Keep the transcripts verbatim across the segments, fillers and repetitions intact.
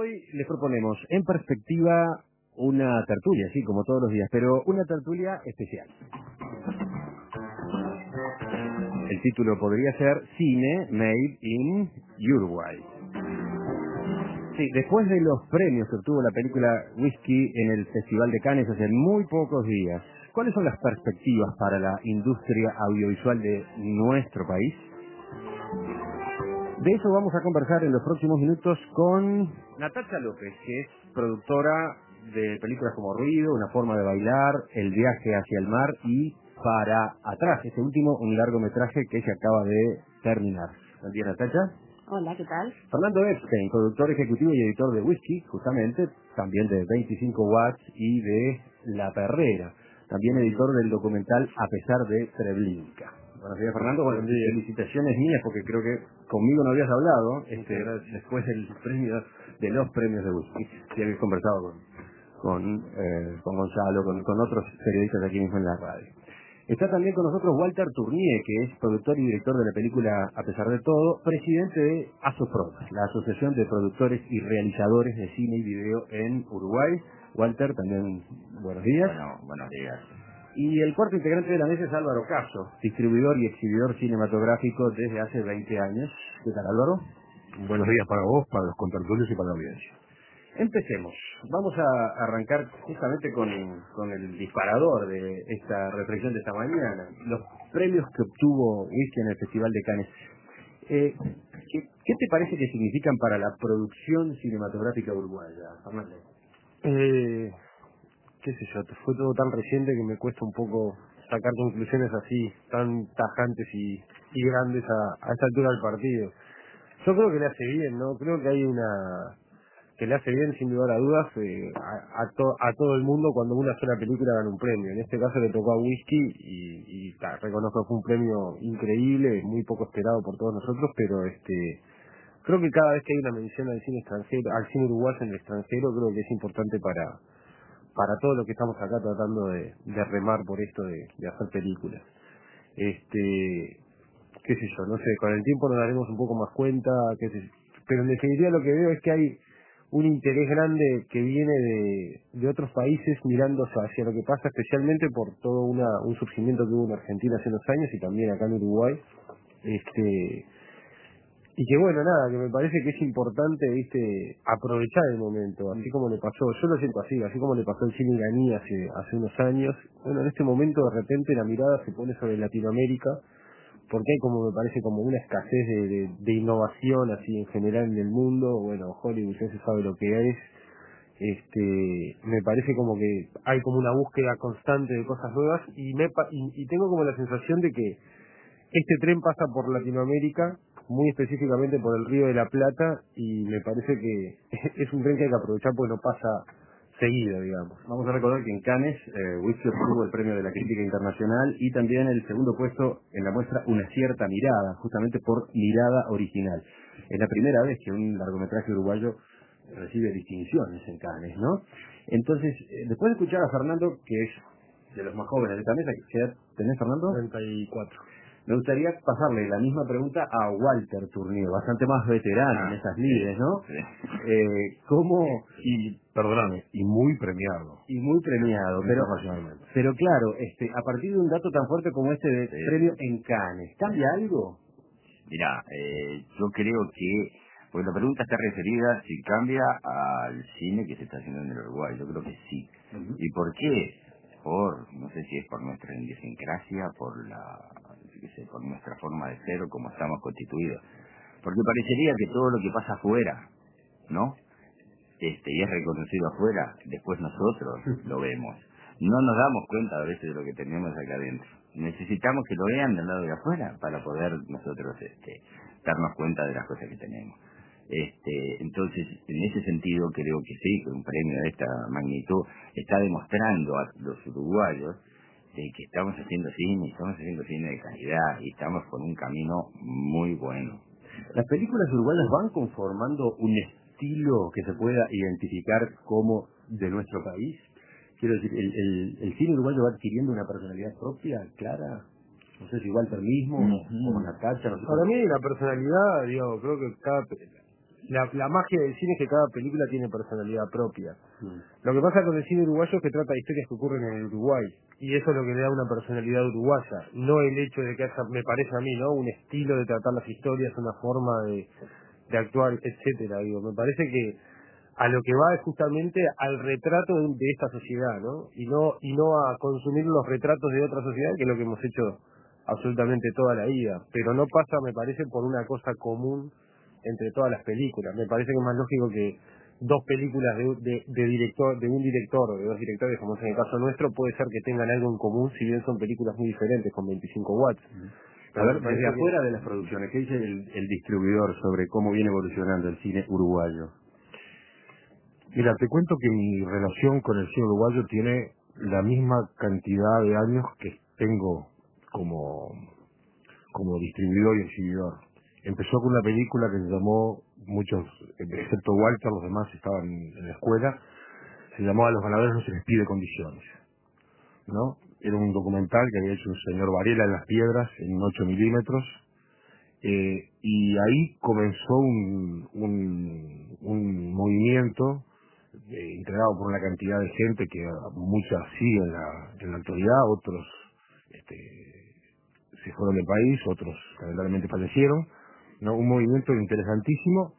hoy les proponemos en perspectiva una tertulia, sí, como todos los días, pero una tertulia especial. El título podría ser Cine Made in Uruguay. Sí, después de los premios que obtuvo la película Whisky en el Festival de Cannes hace muy pocos días, ¿cuáles son las perspectivas para la industria audiovisual de nuestro país? De eso vamos a conversar en los próximos minutos con Natacha López, que es productora de películas como Ruido, Una forma de bailar, El viaje hacia el mar y Para atrás, este último un largometraje que se acaba de terminar. Buen día, Natacha. Hola, ¿qué tal? Fernando Epstein, productor ejecutivo y editor de Whisky, justamente, también de veinticinco watts y de La Perrera, también editor del documental A pesar de Treblinka. Buenos días, Fernando. Bueno, felicitaciones mías porque creo que conmigo no habías hablado este, después del premio, de los premios de Whisky. Sí habéis conversado con, con, eh, con Gonzalo, con, con otros periodistas aquí mismo en la radio. Está también con nosotros Walter Tournier, que es productor y director de la película A pesar de todo, presidente de ASOPROD, la Asociación de Productores y Realizadores de Cine y Video en Uruguay. Walter, también buenos días. Bueno, buenos días. Y el cuarto integrante de la mesa es Álvaro Caso, distribuidor y exhibidor cinematográfico desde hace veinte años. ¿Qué tal, Álvaro? Buenos días para vos, para los contertulios y para la audiencia. Empecemos. Vamos a arrancar justamente con, con el disparador de esta reflexión de esta mañana. Los premios que obtuvo Whisky en el Festival de Cannes. Eh, ¿qué, ¿Qué te parece que significan para la producción cinematográfica uruguaya, Fernando? Eh, qué sé yo, fue todo tan reciente que me cuesta un poco sacar conclusiones así, tan tajantes y, y grandes a, a esta altura del partido. Yo creo que le hace bien, ¿no? Creo que hay una... que le hace bien, sin lugar a dudas, eh, a, a, to, a todo el mundo cuando una sola película gana un premio. En este caso le tocó a Whisky y, y ta, reconozco que fue un premio increíble, muy poco esperado por todos nosotros, pero este creo que cada vez que hay una mención al cine extranjero, al cine uruguayo en el extranjero, creo que es importante para para todo lo que estamos acá tratando de, de remar por esto de, de hacer películas. Este, qué sé yo, no sé, con el tiempo nos daremos un poco más cuenta, qué sé yo, pero en definitiva lo que veo es que hay un interés grande que viene de, de otros países mirándose hacia lo que pasa, especialmente por todo una, un surgimiento que hubo en Argentina hace unos años y también acá en Uruguay. Este, y que bueno, nada, que me parece que es importante, viste, aprovechar el momento, así como le pasó, yo lo siento así, así como le pasó al cine iraní hace, hace unos años. Bueno, en este momento de repente la mirada se pone sobre Latinoamérica, porque hay como, me parece, como una escasez de, de, de innovación así en general en el mundo. Bueno, Hollywood ya se sabe lo que es. Este, me parece como que hay como una búsqueda constante de cosas nuevas y me pa- y, y tengo como la sensación de que este tren pasa por Latinoamérica, muy específicamente por el Río de la Plata, y me parece que es un tren que hay que aprovechar porque no pasa seguido, digamos. Vamos a recordar que en Cannes, eh, Whisky obtuvo el premio de la crítica internacional y también el segundo puesto en la muestra Una cierta mirada, justamente por mirada original. Es la primera vez que un largometraje uruguayo recibe distinciones en Cannes, ¿no? Entonces, eh, después de escuchar a Fernando, que es de los más jóvenes de esta mesa, ¿qué edad tenés, Fernando? treinta y cuatro. Me gustaría pasarle la misma pregunta a Walter Tournier, bastante más veterano Ah, en esas lides, ¿no? Sí. Eh, ¿Cómo...? Y, perdóname, y muy premiado. Y muy premiado, pero, Internacionalmente. pero claro, este, a partir de un dato tan fuerte como este de Sí. premio en Cannes, ¿cambia algo? Mira, eh, yo creo que, pues la pregunta está referida si cambia al cine que se está haciendo en el Uruguay. Yo creo que sí. Uh-huh. ¿Y por qué? Por, no sé si es por nuestra idiosincrasia, por la, yo qué sé, por nuestra forma de ser o cómo estamos constituidos. Porque parecería que todo lo que pasa afuera, ¿no? Este, y es reconocido afuera, después nosotros lo vemos. No nos damos cuenta a veces de lo que tenemos acá adentro. Necesitamos que lo vean del lado de afuera para poder nosotros este, darnos cuenta de las cosas que tenemos. Este, entonces, en ese sentido creo que sí, que un premio de esta magnitud está demostrando a los uruguayos de que estamos haciendo cine, estamos haciendo cine de calidad y estamos por un camino muy bueno. Las películas uruguayas van conformando un estilo que se pueda identificar como de nuestro país. Quiero decir, el, el, el cine uruguayo va adquiriendo una personalidad propia, clara. No sé si Walter mismo, Uh-huh. o Natacha, no sé. Para mí la personalidad, digo, creo que cada la, la magia del cine es que cada película tiene personalidad propia. Mm. Lo que pasa con el cine uruguayo es que trata de historias que ocurren en el Uruguay, y eso es lo que le da una personalidad uruguaya, no el hecho de que haya, me parece a mí, ¿no?, un estilo de tratar las historias, una forma de, de actuar, etcétera. Digo, me parece que a lo que va es justamente al retrato de, de esta sociedad, ¿no? Y no y no a consumir los retratos de otra sociedad, que es lo que hemos hecho absolutamente toda la vida. Pero no pasa, me parece, por una cosa común entre todas las películas. Me parece que es más lógico que dos películas de, de, de director, de un director o de dos directores, como es en el caso nuestro, puede ser que tengan algo en común, si bien son películas muy diferentes, con veinticinco watts. A ver, desde afuera de las producciones, ¿qué dice el, el distribuidor sobre cómo viene evolucionando el cine uruguayo? Mira, te cuento que mi relación con el cine uruguayo tiene la misma cantidad de años que tengo como, como distribuidor y exhibidor. Empezó con una película que se llamó, muchos, excepto Walter, los demás estaban en la escuela, se llamó A los ganadores no se les pide condiciones, ¿no? Era un documental que había hecho un señor Varela en Las Piedras, en ocho milímetros, eh, y ahí comenzó un, un, un movimiento eh, integrado por una cantidad de gente que muchas siguen en la, en la actualidad, otros este, se fueron del país, otros lamentablemente fallecieron, ¿no? Un movimiento interesantísimo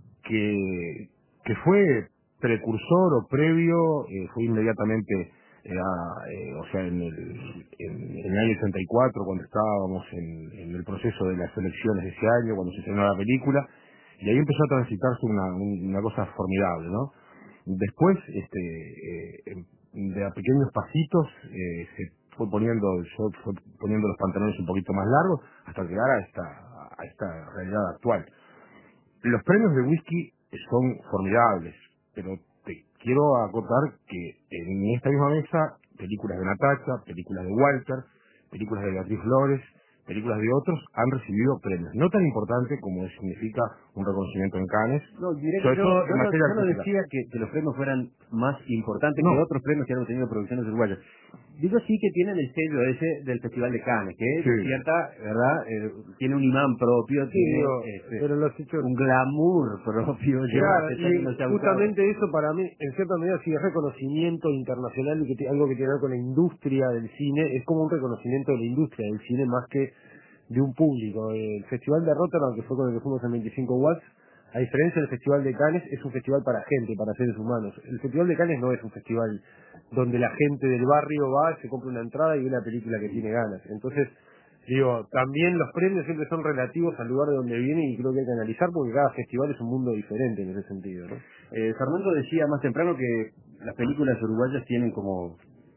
que, que fue precursor o previo, eh, fue inmediatamente, eh, a, eh, o sea, en el, en, en el año ochenta y cuatro, cuando estábamos en, en el proceso de las elecciones de ese año, cuando se estrenó la película, y ahí empezó a transitarse una, una cosa formidable, ¿no? Después, este, eh, de a pequeños pasitos, eh, se fue poniendo, yo fue poniendo los pantalones un poquito más largos, hasta llegar a esta, a esta realidad actual. Los premios de whisky son formidables, pero te quiero acotar que en esta misma mesa, películas de Natacha, películas de Walter, películas de Beatriz Flores, películas de otros han recibido premios. No tan importante como significa un reconocimiento en Cannes. No, diré que Sobre yo, todo yo en no, materia yo no artística. decía que, que los premios fueran más importantes No. que otros premios que han obtenido producciones uruguayas. Digo sí que tienen el sello ese del Festival de Cannes, que Sí. es cierta, ¿verdad? Eh, tiene un imán propio, Sí, tiene digo, este, pero los hechos... un glamour propio. Yo, Claro, a pesar de no y ser justamente eso para mí, en cierta medida, sí es reconocimiento internacional y que tiene algo que tiene que ver con la industria del cine, es como un reconocimiento de la industria del cine más que de un público. El Festival de Rotterdam, que fue con el que fuimos en veinticinco watts, a diferencia del Festival de Cannes, es un festival para gente, para seres humanos. El Festival de Cannes no es un festival donde la gente del barrio va, se compra una entrada y ve una película que tiene ganas. Entonces, digo, también los premios siempre son relativos al lugar de donde vienen y creo que hay que analizar porque cada festival es un mundo diferente en ese sentido, ¿no? Eh, Fernando decía más temprano que las películas uruguayas tienen como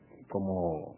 como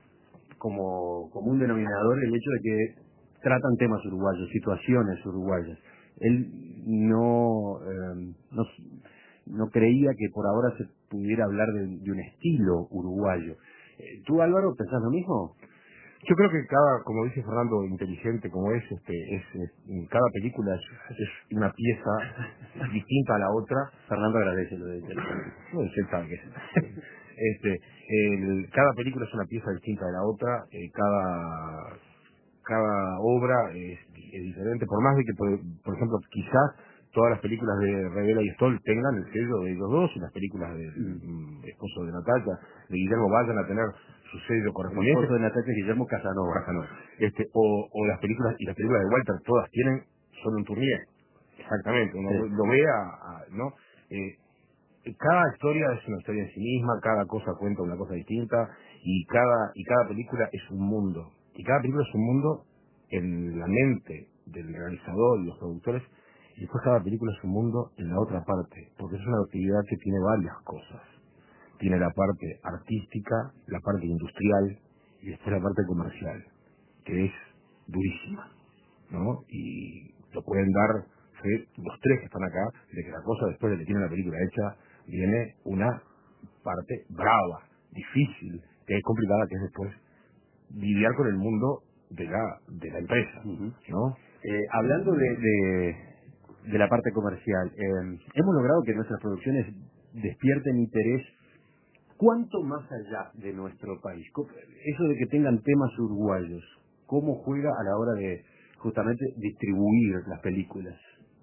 como como un denominador el hecho de que tratan temas uruguayos, situaciones uruguayas. Él no, eh, no no creía que por ahora se pudiera hablar de, de un estilo uruguayo. Eh, ¿Tú, Álvaro, pensás lo mismo? Yo creo que cada, como dice Fernando, inteligente como es, este, es, es cada película es, es una pieza distinta a la otra. Fernando agradece lo de inteligente. No sé, sabe qué es. Este, el, cada película es una pieza distinta de la otra, eh, cada cada obra es, es diferente, por más de que, por, por ejemplo, quizás todas las películas de Revela y Stoll tengan el sello de ellos dos, y las películas del mm. esposo de Natalia, de Guillermo, vayan a tener su sello El correspondiente. esposo de Natalia, Guillermo Casanova. Casanova. Este, o, o las películas, y las películas de Walter todas tienen solo un Tournier. Exactamente, uno Sí. lo ve a, a- ¿no? Eh, cada historia es una historia en sí misma, cada cosa cuenta una cosa distinta, y cada, y cada película es un mundo. Y cada película es un mundo en la mente del realizador y los productores, y después cada película es un mundo en la otra parte, porque es una actividad que tiene varias cosas. Tiene la parte artística, la parte industrial, y después la parte comercial, que es durísima, ¿no? Y lo pueden dar fe los tres que están acá, de que la cosa, después de que tienen la película hecha, viene una parte brava, difícil, que es complicada, que es después lidiar con el mundo de la de la empresa, Uh-huh. ¿no? Eh, hablando de, de, de la parte comercial, eh, hemos logrado que nuestras producciones despierten interés. ¿Cuánto más allá de nuestro país? Co- Eso de que tengan temas uruguayos, ¿cómo juega a la hora de justamente distribuir las películas?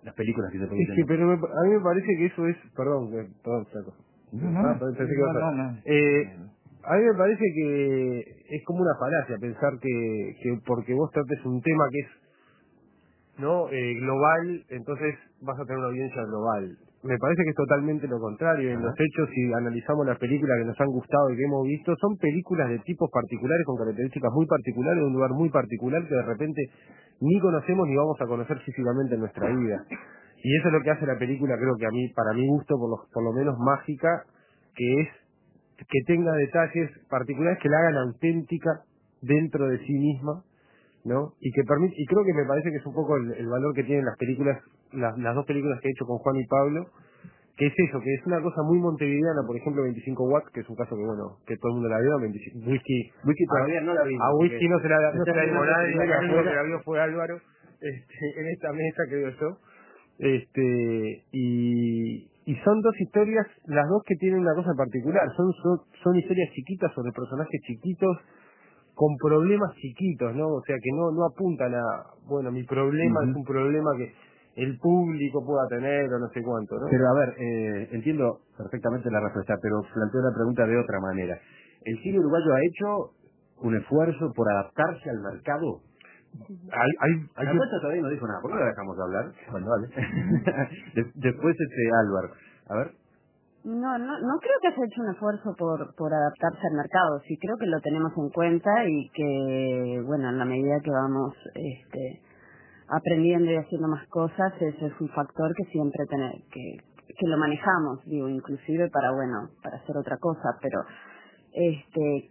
las películas que se Sí, producen. sí, pero me- a mí me parece que eso es, perdón, eh, perdón, Flaco. No, no, Ah, no, pensé que ibas a- no, no, no. Eh, a mí me parece que es como una falacia pensar que, que porque vos trates un tema que es no eh, global, entonces vas a tener una audiencia global. Me parece que es totalmente lo contrario. En Ajá. los hechos, si analizamos las películas que nos han gustado y que hemos visto, son películas de tipos particulares, con características muy particulares, de un lugar muy particular que de repente ni conocemos ni vamos a conocer físicamente en nuestra vida. Y eso es lo que hace la película, creo que a mí, para mi gusto, por lo, por lo menos mágica, que es que tenga detalles particulares que la hagan auténtica dentro de sí misma, ¿no? Y que permite, y creo que me parece que es un poco el, el valor que tienen las películas, las, las dos películas que he hecho con Juan y Pablo, que es eso, que es una cosa muy montevideana, por ejemplo veinticinco watts, que es un caso que bueno, que todo el mundo la vio, veinticinco, whisky, Whisky a, todavía no la vimos. a whisky porque- no se la, no se la dimos a nadie, Primera el único ronda. que la vio fue Álvaro, este, en esta mesa creo yo, este, y, y son dos historias, las dos que tienen una cosa en particular, son, son, son historias chiquitas sobre personajes chiquitos, con problemas chiquitos, ¿no? O sea, que no no apuntan a, bueno, mi problema Ujú. es un problema que el público pueda tener o no sé cuánto, ¿no? Pero a ver, eh, entiendo perfectamente la respuesta, pero planteo la pregunta de otra manera. ¿El cine uruguayo ha hecho un esfuerzo por adaptarse al mercado? Hay, hay, hay La que- cuenta todavía no dijo nada, ¿por qué no la dejamos hablar? Bueno, vale. De- después este Álvaro. A ver. No, no, no creo que haya hecho un esfuerzo por, por adaptarse al mercado. Sí creo que lo tenemos en cuenta y que, bueno, en la medida que vamos este, aprendiendo y haciendo más cosas, ese es un factor que siempre tener, que, que lo manejamos, digo, inclusive para, bueno, para hacer otra cosa, pero este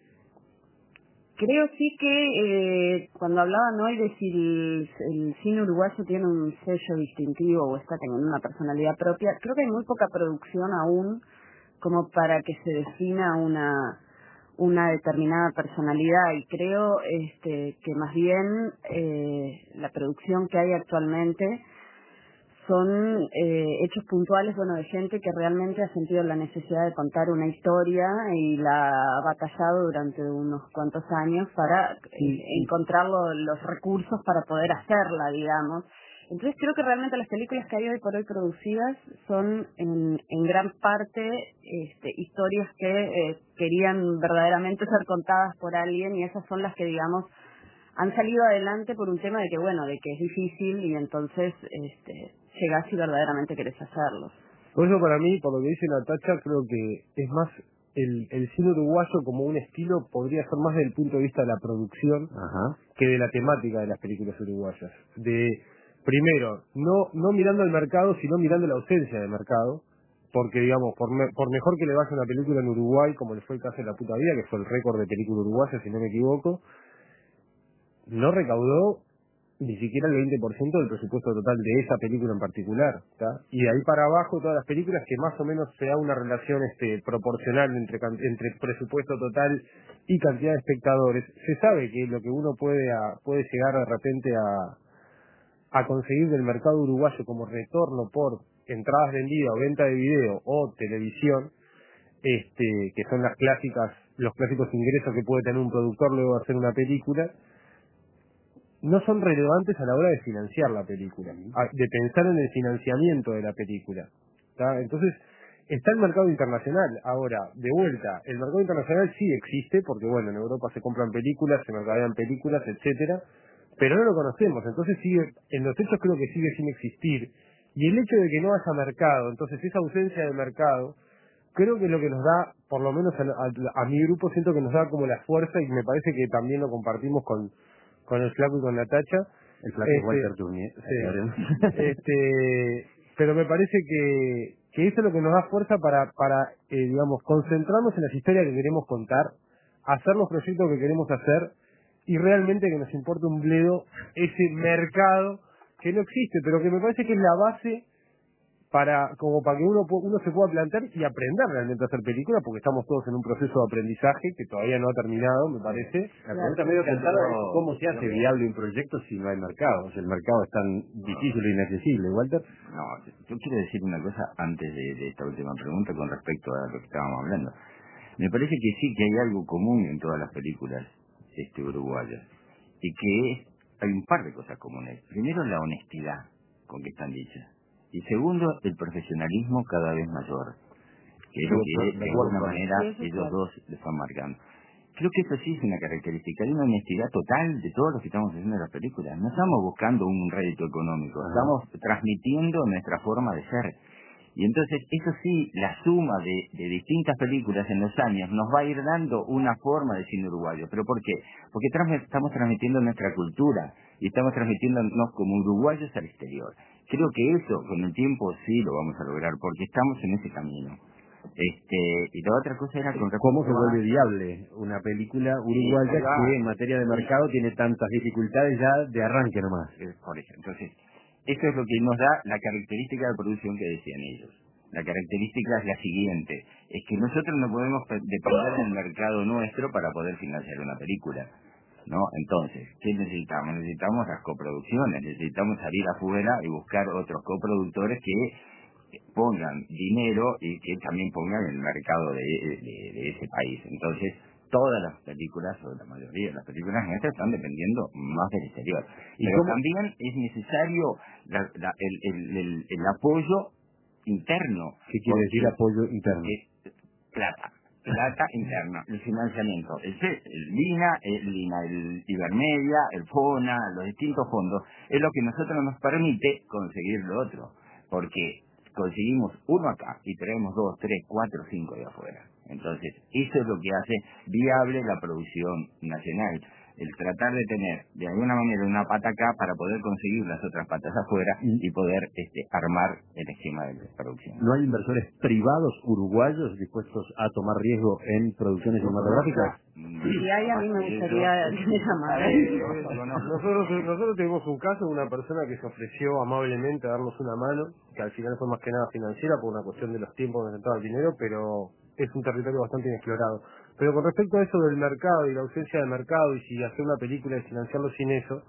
creo sí que eh, cuando hablaban hoy de si el, el cine uruguayo tiene un sello distintivo o está teniendo una personalidad propia, creo que hay muy poca producción aún como para que se defina una una determinada personalidad y creo este que más bien eh, la producción que hay actualmente son eh, hechos puntuales, bueno, de gente que realmente ha sentido la necesidad de contar una historia y la ha batallado durante unos cuantos años para Sí, eh, sí. encontrar lo- los recursos para poder hacerla, digamos. Entonces creo que realmente las películas que hay hoy por hoy producidas son en, en gran parte este, historias que eh, querían verdaderamente ser contadas por alguien y esas son las que, digamos, han salido adelante por un tema de que, bueno, de que es difícil y entonces este, llegás si verdaderamente querés hacerlo. por eso para mí, por lo que dice Natacha, creo que es más el, el cine uruguayo como un estilo podría ser más desde el punto de vista de la producción Ajá. que de la temática de las películas uruguayas. De primero, no no mirando el mercado, sino mirando la ausencia de mercado, porque digamos, por, me- por mejor que le vaya una película en Uruguay, como le fue el caso de La Puta Vida, que fue el récord de película uruguaya, si no me equivoco, no recaudó ni siquiera el veinte por ciento del presupuesto total de esa película en particular, ¿tá? Y de ahí para abajo todas las películas que más o menos se da una relación este proporcional entre can- entre presupuesto total y cantidad de espectadores. Se sabe que lo que uno puede a- puede llegar de repente a, a conseguir del mercado uruguayo como retorno por entradas vendidas o venta de video o televisión, este que son las clásicas los clásicos ingresos que puede tener un productor luego de hacer una película, no son relevantes a la hora de financiar la película, a- de pensar en el financiamiento de la película, ¿tá? Entonces, está el mercado internacional. Ahora, de vuelta, el mercado internacional sí existe, porque bueno, en Europa se compran películas, se mercadean películas, etcétera, pero no lo conocemos, entonces sigue, en los hechos creo que sigue sin existir. Y el hecho de que no haya mercado, entonces esa ausencia de mercado, creo que es lo que nos da, por lo menos a, a- a mi grupo, siento que nos da como la fuerza, y me parece que también lo compartimos con con el Flaco y con Natacha. El flaco es Este, Walter Tournier. sí. este, pero me parece que, que eso es lo que nos da fuerza para, para eh, digamos, concentrarnos en las historias que queremos contar, hacer los proyectos que queremos hacer y realmente que nos importe un bledo ese mercado que no existe, pero que me parece que es la base para como para que uno pu- uno se pueda plantear y aprender realmente a hacer películas, porque estamos todos en un proceso de aprendizaje que todavía no ha terminado, me parece. La pregunta medio cantada es cómo se hace viable un proyecto si no hay mercado. Si el mercado es tan difícil e inaccesible, Walter. No, yo quiero decir una cosa antes de, de esta última pregunta con respecto a lo que estábamos hablando. Me parece que sí que hay algo común en todas las películas este, uruguayas y que es, hay un par de cosas comunes. Primero, la honestidad con que están dichas. Y segundo, el profesionalismo cada vez mayor, que es lo que de alguna manera ellos dos le están marcando. Creo que eso sí es una característica, hay una honestidad total de todos los que estamos haciendo las películas. No estamos buscando un rédito económico, estamos transmitiendo nuestra forma de ser. Y entonces, eso sí, la suma de, de distintas películas en los años nos va a ir dando una forma de cine uruguayo. ¿Pero por qué? Porque trans, estamos transmitiendo nuestra cultura y estamos transmitiéndonos como uruguayos al exterior. Creo que eso, con el tiempo, sí lo vamos a lograr, porque estamos en ese camino. Este, y la otra cosa era con ¿Cómo se vuelve viable una película uruguaya sí, que en materia de mercado sí. tiene tantas dificultades ya de arranque nomás? Por eso, entonces, eso es lo que nos da la característica de producción que decían ellos. La característica es la siguiente, es que nosotros no podemos depender del mercado nuestro para poder financiar una película, ¿no? Entonces, ¿qué necesitamos? Necesitamos las coproducciones, necesitamos salir afuera y buscar otros coproductores que pongan dinero y que también pongan el mercado de, de, de ese país. Entonces, todas las películas, o la mayoría de las películas nuestras, están dependiendo más del exterior. ¿Y Pero cómo? También es necesario la, la, el, el, el, el apoyo interno. ¿Qué quiere decir apoyo interno? Es plata. Plata interna, el financiamiento, el, el LINA, el LINA, el Ibermedia, el FONA, los distintos fondos, es lo que nosotros nos permite conseguir lo otro. Porque conseguimos uno acá y traemos dos, tres, cuatro, cinco de afuera. Entonces, eso es lo que hace viable la producción nacional. El tratar de tener, de alguna manera, una pata acá para poder conseguir las otras patas afuera y poder este, armar el esquema de producción. ¿No hay inversores privados uruguayos dispuestos a tomar riesgo en producciones cinematográficas? Si hay, a mí me gustaría que me llamaran. Nosotros, nosotros tuvimos un caso de una persona que se ofreció amablemente a darnos una mano, que al final fue más que nada financiera por una cuestión de los tiempos donde entraba el dinero, pero es un territorio bastante inexplorado. Pero con respecto a eso del mercado y la ausencia de mercado y si hacer una película y financiarlo sin eso,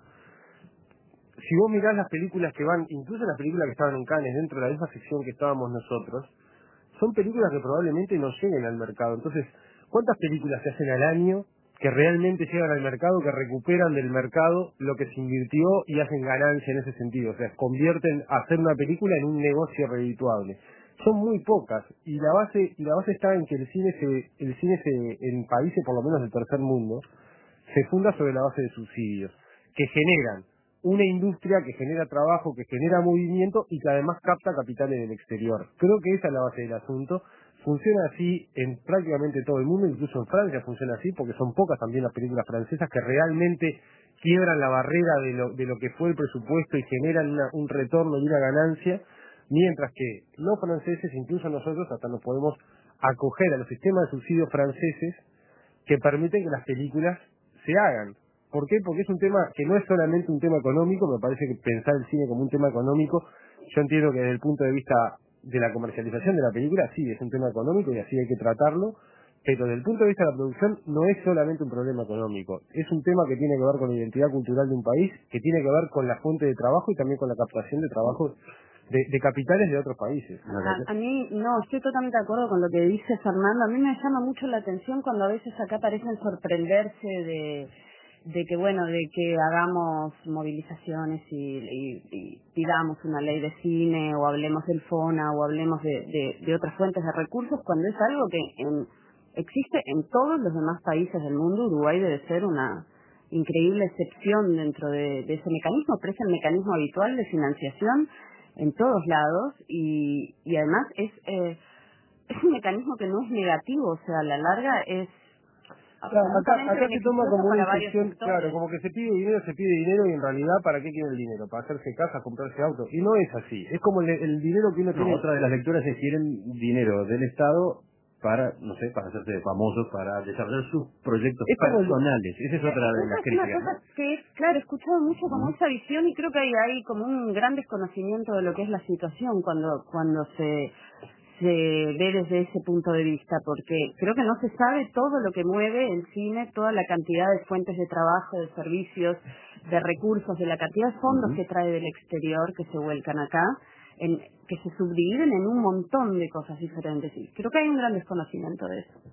si vos mirás las películas que van, incluso las películas que estaban en Cannes, dentro de la misma sección que estábamos nosotros, son películas que probablemente no lleguen al mercado. Entonces, ¿cuántas películas se hacen al año que realmente llegan al mercado, que recuperan del mercado lo que se invirtió y hacen ganancia en ese sentido? O sea, convierten a hacer una película en un negocio redituable. Son muy pocas, y la base y la base está en que el cine se, el cine se, en países por lo menos del tercer mundo, se funda sobre la base de subsidios que generan una industria que genera trabajo, que genera movimiento y que además capta capitales del exterior. Creo que esa es la base del asunto. Funciona así en prácticamente todo el mundo, incluso en Francia funciona así, porque son pocas también las películas francesas que realmente quiebran la barrera de lo, de lo que fue el presupuesto y generan una, un retorno y una ganancia, mientras que los franceses, incluso nosotros, hasta nos podemos acoger a los sistemas de subsidios franceses que permiten que las películas se hagan. ¿Por qué? Porque es un tema que no es solamente un tema económico. Me parece que pensar el cine como un tema económico, yo entiendo que desde el punto de vista de la comercialización de la película, sí, es un tema económico y así hay que tratarlo, pero desde el punto de vista de la producción no es solamente un problema económico, es un tema que tiene que ver con la identidad cultural de un país, que tiene que ver con la fuente de trabajo y también con la captación de trabajo de, de capitales de otros países. A, a mí, no, estoy totalmente de acuerdo con lo que dice Fernando. A mí me llama mucho la atención cuando a veces acá parecen sorprenderse de... de que bueno, de que hagamos movilizaciones y, y, y pidamos una ley de cine o hablemos del FONA o hablemos de, de, de otras fuentes de recursos, cuando es algo que en, existe en todos los demás países del mundo. Uruguay debe ser una increíble excepción dentro de, de ese mecanismo, pero es el mecanismo habitual de financiación en todos lados y, y además es, eh, es un mecanismo que no es negativo, o sea, a la larga es Claro, acá, acá se toma como una infección, claro, como que se pide dinero, se pide dinero y en realidad ¿para qué quiere el dinero? Para hacerse casa, comprarse auto. Y no es así, es como el, el dinero que uno no, tiene. Otra de las lecturas es que quieren dinero del Estado para, no sé, para hacerse famosos, para desarrollar sus proyectos es personales. Esa es otra de las críticas. Es una cosa que, claro, he escuchado mucho como esa visión y creo que hay, hay como un gran desconocimiento de lo que es la situación cuando, cuando se... se ve desde ese punto de vista, porque creo que no se sabe todo lo que mueve el cine, toda la cantidad de fuentes de trabajo, de servicios, de recursos, de la cantidad de fondos uh-huh. que trae del exterior, que se vuelcan acá, en, que se subdividen en un montón de cosas diferentes. Y creo que hay un gran desconocimiento de eso.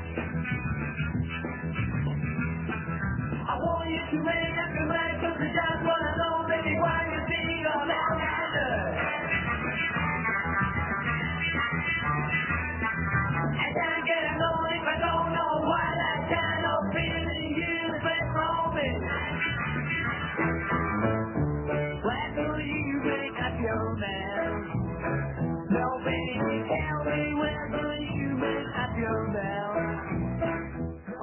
I want you to make everybody come down.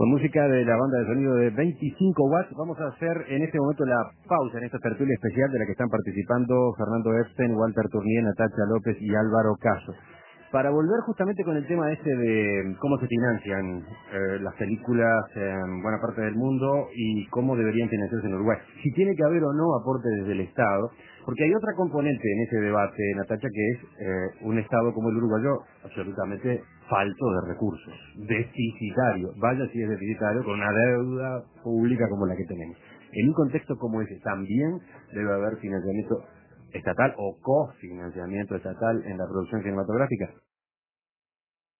Con música de la banda de sonido de veinticinco watts, vamos a hacer en este momento la pausa en esta tertulia especial de la que están participando Fernando Epstein, Walter Tournier, Natacha López y Álvaro Caso. Para volver justamente con el tema este de cómo se financian eh, las películas en buena parte del mundo y cómo deberían financiarse en Uruguay. Si tiene que haber o no aporte desde el Estado, porque hay otra componente en ese debate, Natacha, que es eh, un Estado como el uruguayo absolutamente falto de recursos, deficitario, vaya si es deficitario, con una deuda pública como la que tenemos. En un contexto como ese también debe haber financiamiento estatal o cofinanciamiento estatal en la producción cinematográfica.